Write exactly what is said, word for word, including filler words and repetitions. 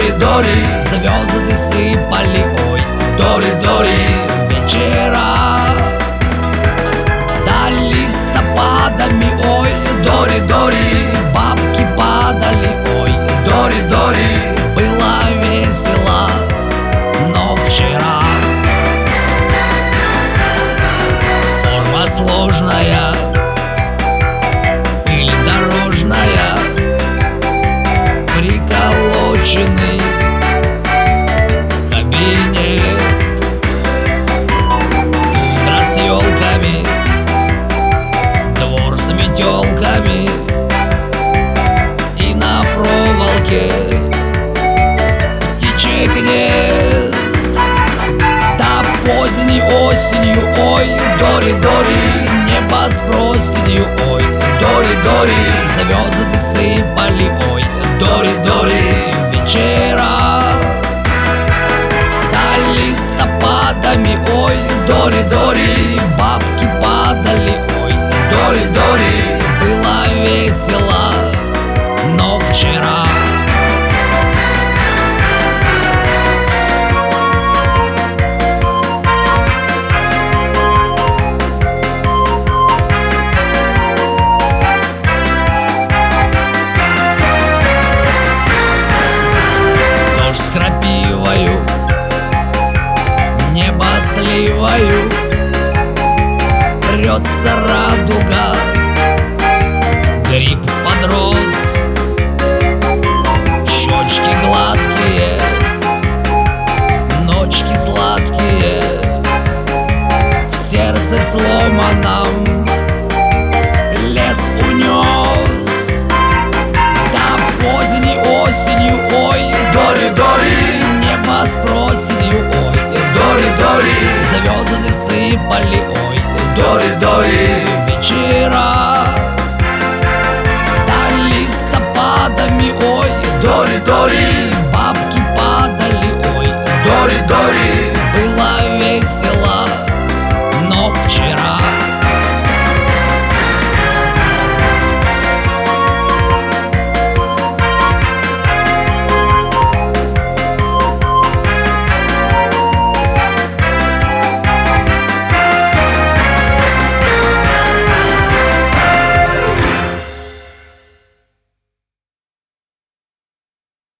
Дори-дори, звезды сыпали, ой, Дори-дори, вечера до листопадами, ой, Дори-дори, бабки падали, ой, Дори-дори, было весело, но вчера форма сложная, пыль дорожная, приколоченный кабинет, утро с елками, двор с метелками, и на проволоке птичек нет. Да поздней осенью, ой, Дори-дори, небо с проседью, ой, Дори-дори, звезды сыпали, ой, Дори